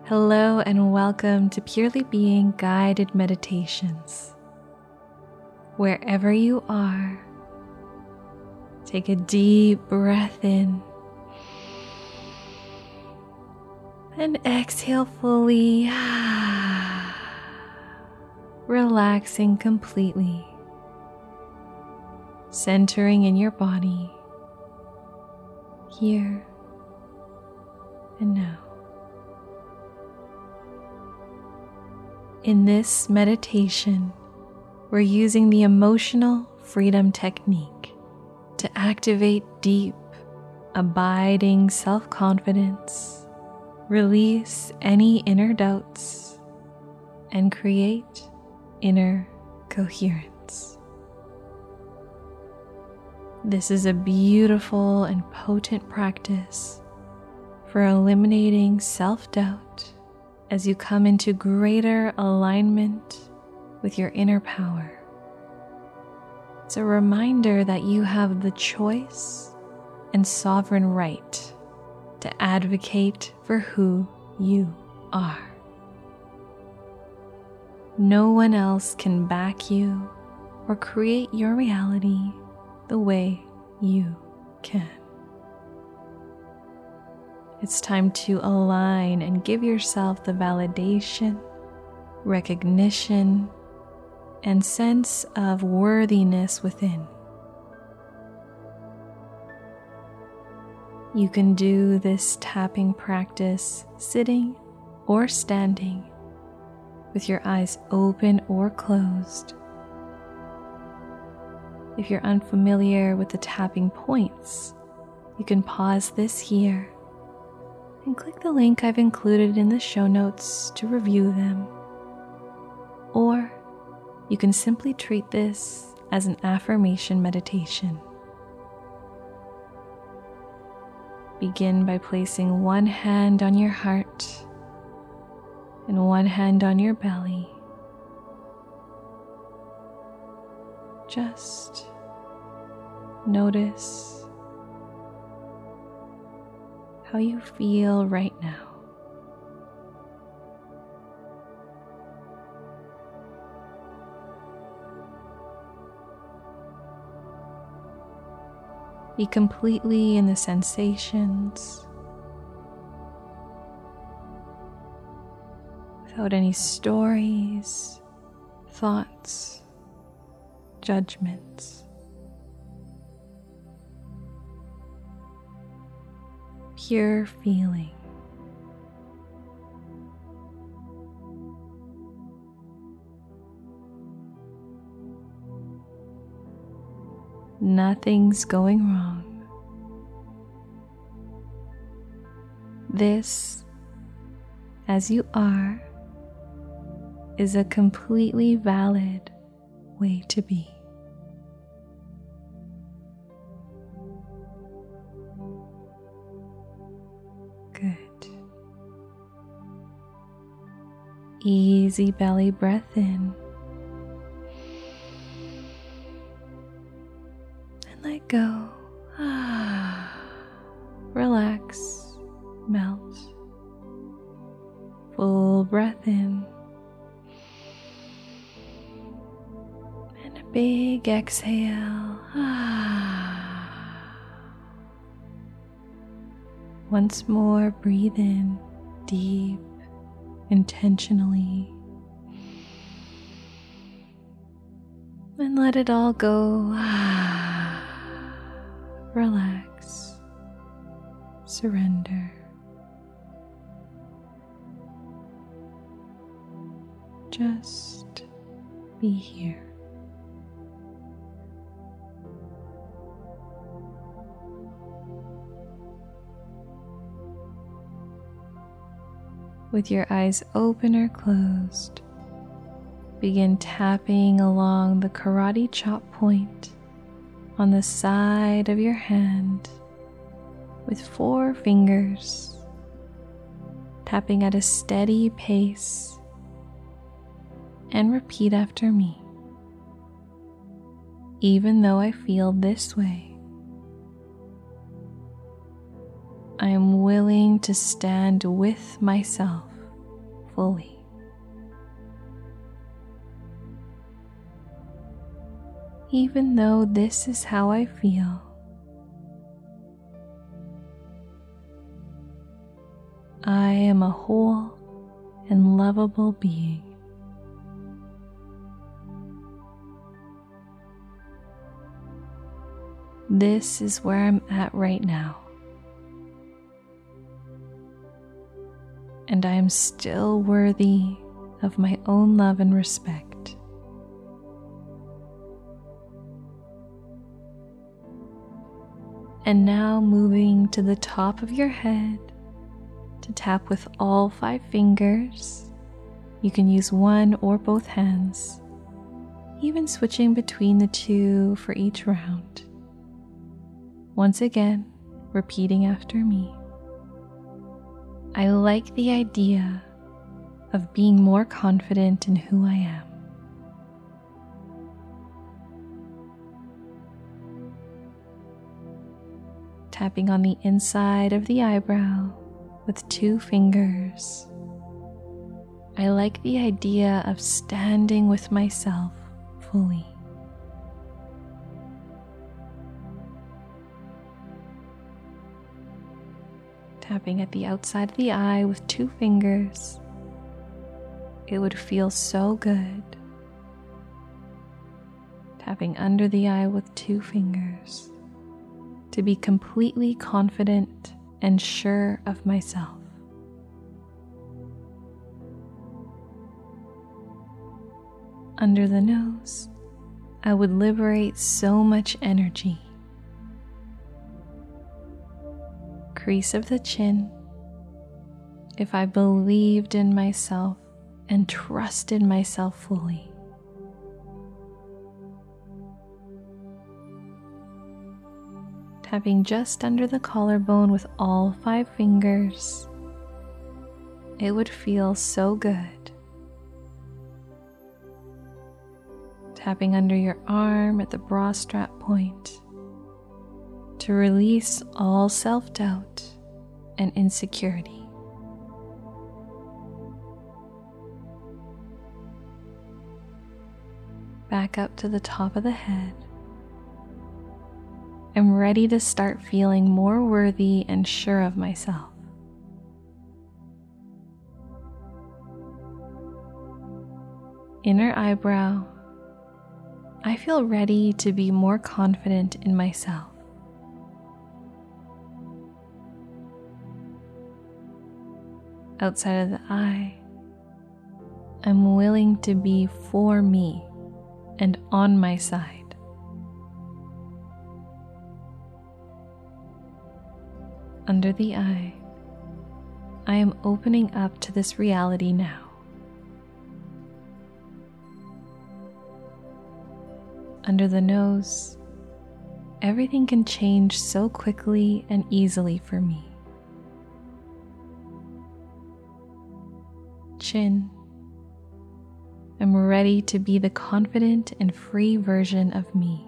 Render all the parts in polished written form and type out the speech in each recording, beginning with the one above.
Hello and welcome to Purely Being Guided Meditations. Wherever you are, take a deep breath in and exhale fully, relaxing completely, centering in your body, here and now. In this meditation, we're using the emotional freedom technique to activate deep, abiding self-confidence, release any inner doubts, and create inner coherence. This is a beautiful and potent practice for eliminating self-doubt as you come into greater alignment with your inner power. It's a reminder that you have the choice and sovereign right to advocate for who you are. No one else can back you or create your reality the way you can. It's time to align and give yourself the validation, recognition, and sense of worthiness within. You can do this tapping practice sitting or standing, with your eyes open or closed. If you're unfamiliar with the tapping points, you can pause this here and click the link I've included in the show notes to review them. Or you can simply treat this as an affirmation meditation. Begin by placing one hand on your heart and one hand on your belly. Just notice how you feel right now. Be completely in the sensations, without any stories, thoughts, judgments. Pure feeling. Nothing's going wrong. This, as you are, is a completely valid way to be. Good. Easy belly breath in. And let go. Relax. Melt. Full breath in. And a big exhale. Once more, breathe in deep, intentionally, and let it all go. Relax, surrender. Just be here. With your eyes open or closed, begin tapping along the karate chop point on the side of your hand with 4 fingers, tapping at a steady pace, and repeat after me. Even though I feel this way, I am willing to stand with myself fully. Even though this is how I feel, I am a whole and lovable being. This is where I'm at right now, and I am still worthy of my own love and respect. And now moving to the top of your head to tap with all 5 fingers. You can use one or both hands, even switching between the 2 for each round. Once again, repeating after me. I like the idea of being more confident in who I am. Tapping on the inside of the eyebrow with 2 fingers. I like the idea of standing with myself fully. Tapping at the outside of the eye with 2 fingers. It would feel so good. Tapping under the eye with 2 fingers. To be completely confident and sure of myself. Under the nose, I would liberate so much energy. Crease of the chin, if I believed in myself and trusted myself fully. Tapping just under the collarbone with all 5 fingers. It would feel so good. Tapping under your arm at the bra strap point to release all self-doubt and insecurity. Back up to the top of the head. I'm ready to start feeling more worthy and sure of myself. Inner eyebrow. I feel ready to be more confident in myself. Outside of the eye, I'm willing to be for me and on my side. Under the eye, I am opening up to this reality now. Under the nose, everything can change so quickly and easily for me. Chin, I'm ready to be the confident and free version of me.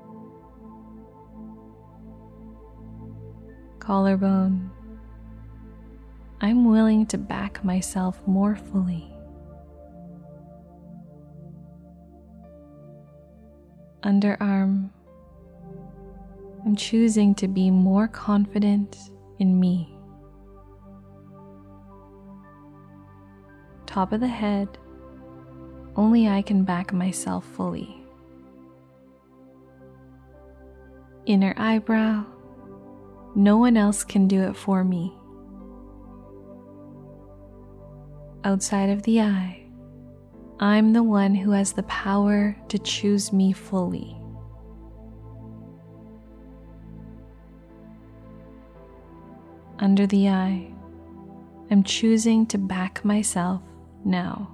Collarbone, I'm willing to back myself more fully. Underarm, I'm choosing to be more confident in me. Top of the head, only I can back myself fully. Inner eyebrow, no one else can do it for me. Outside of the eye, I'm the one who has the power to choose me fully. Under the eye, I'm choosing to back myself now.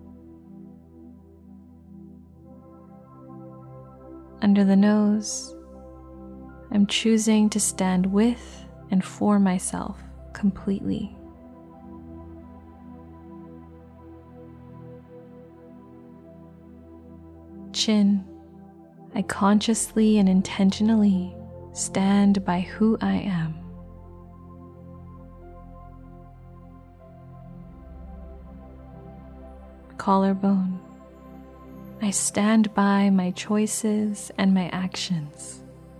Under the nose, I'm choosing to stand with and for myself completely. Chin, I consciously and intentionally stand by who I am. Collarbone. I stand by my choices and my actions.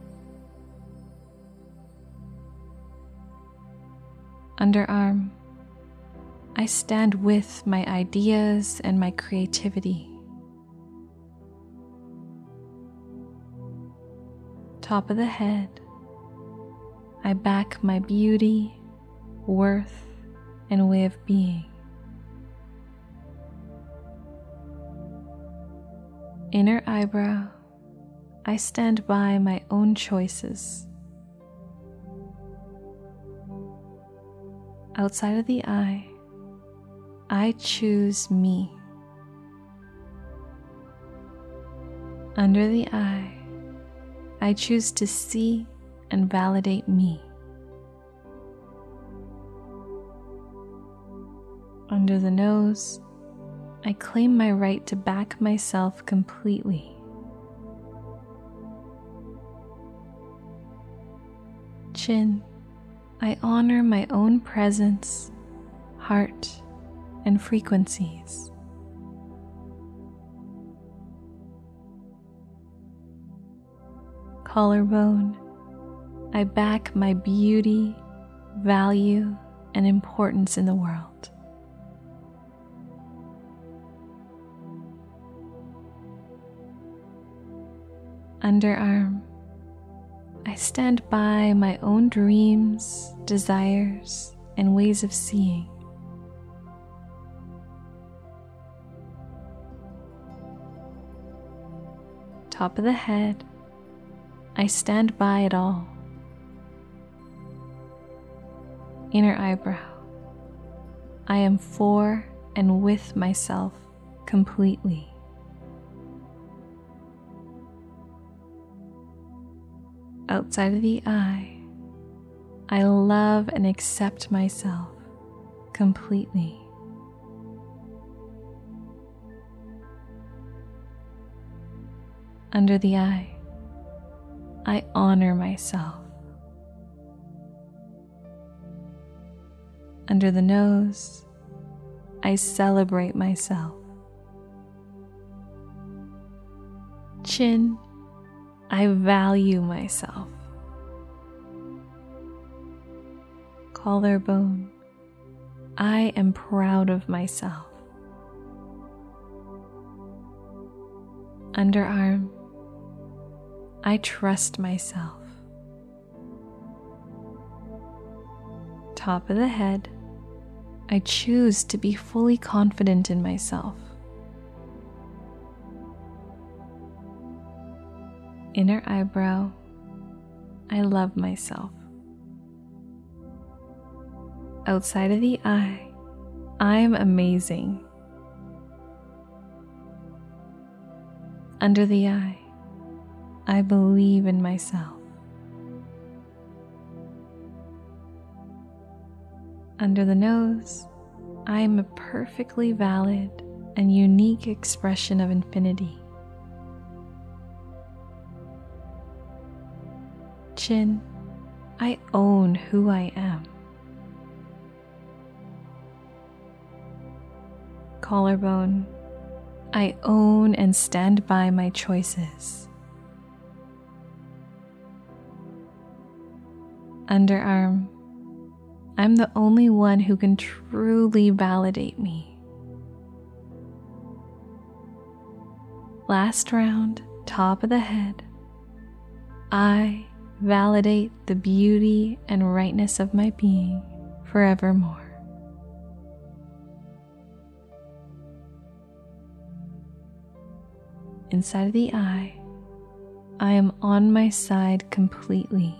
Underarm. I stand with my ideas and my creativity. Top of the head. I back my beauty, worth, and way of being. Inner eyebrow. I stand by my own choices. Outside of the eye, I choose me. Under the eye, I choose to see and validate me. Under the nose, I claim my right to back myself completely. Chin. I honor my own presence, heart, and frequencies. Collarbone. I back my beauty, value, and importance in the world. Underarm. I stand by my own dreams, desires, and ways of seeing. Top of the head. I stand by it all. Inner eyebrow. I am for and with myself completely. Outside of the eye, I love and accept myself completely. Under the eye, I honor myself. Under the nose, I celebrate myself. Chin. I value myself. Collarbone. I am proud of myself. Underarm. I trust myself. Top of the head. I choose to be fully confident in myself. Inner eyebrow. I love myself. Outside of the eye, I'm amazing. Under the eye, I believe in myself. Under the nose, I am a perfectly valid and unique expression of infinity. Chin. I own who I am. Collarbone. I own and stand by my choices. Underarm. I'm the only one who can truly validate me. Last round, top of the head. I validate the beauty and rightness of my being forevermore. Inside of the eye, I am on my side completely.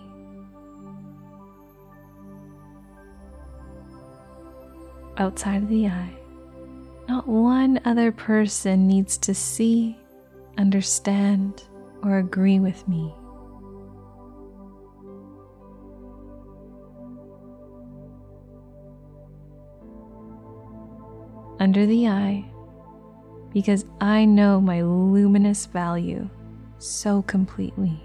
Outside of the eye, not one other person needs to see, understand, or agree with me. Under the eye, because I know my luminous value so completely.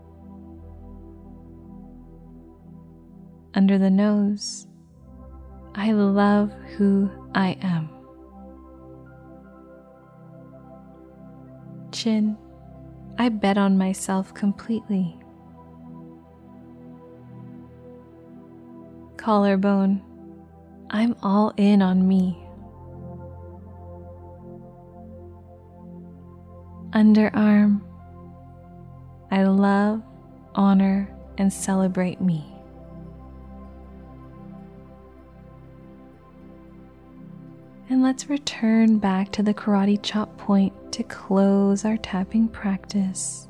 Under the nose, I love who I am. Chin, I bet on myself completely. Collarbone, I'm all in on me. Underarm, I love, honor, and celebrate me. And let's return back to the karate chop point to close our tapping practice.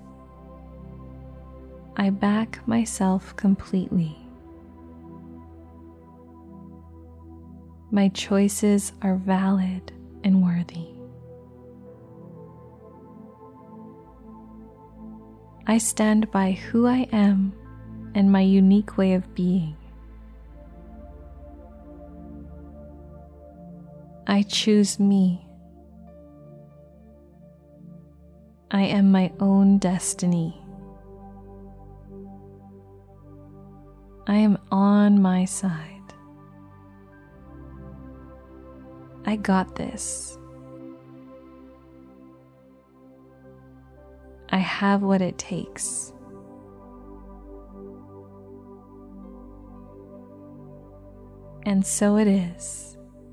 I back myself completely. My choices are valid and worthy. I stand by who I am and my unique way of being. I choose me. I am my own destiny. I am on my side. I got this. I have what it takes. And so it is.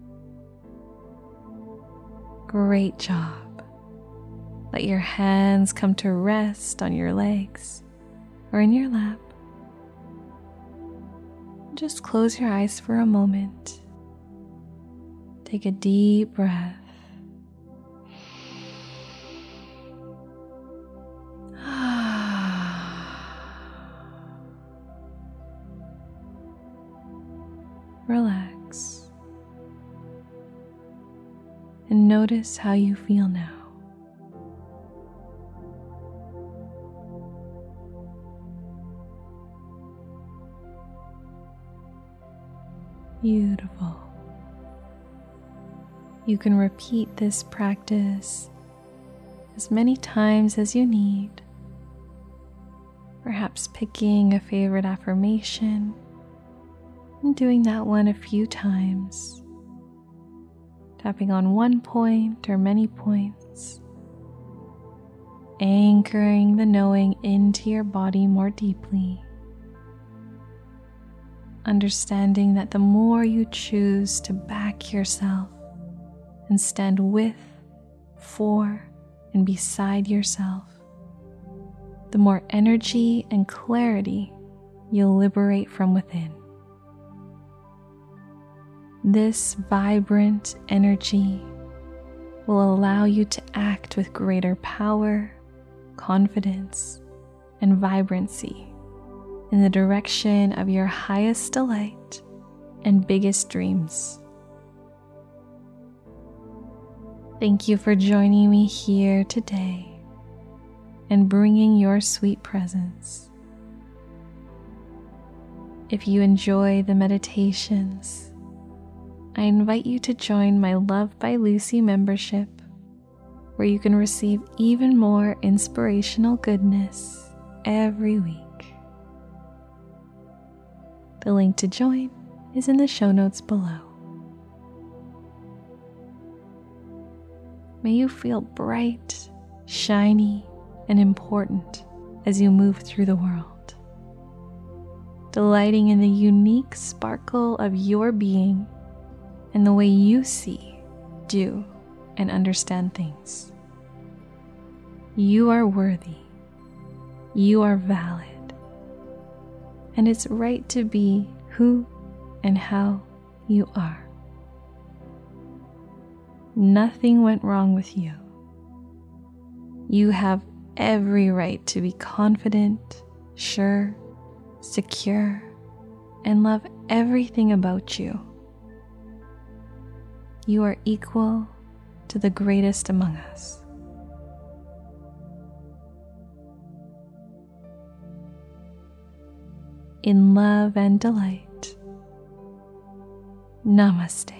Great job. Let your hands come to rest on your legs or in your lap. Just close your eyes for a moment. Take a deep breath. Relax. And notice how you feel now. Beautiful. You can repeat this practice as many times as you need, perhaps picking a favorite affirmation and doing that one a few times, tapping on one point or many points, anchoring the knowing into your body more deeply, understanding that the more you choose to back yourself and stand with, for, and beside yourself, the more energy and clarity you'll liberate from within. This vibrant energy will allow you to act with greater power, confidence, and vibrancy in the direction of your highest delight and biggest dreams. Thank you for joining me here today and bringing your sweet presence. If you enjoy the meditations, I invite you to join my Love by Lucy membership, where you can receive even more inspirational goodness every week. The link to join is in the show notes below. May you feel bright, shiny, and important as you move through the world, delighting in the unique sparkle of your being and the way you see, do, and understand things. You are worthy. You are valid. And it's right to be who and how you are. Nothing went wrong with you. You have every right to be confident, sure, secure, and love everything about you. You are equal to the greatest among us. In love and delight, Namaste.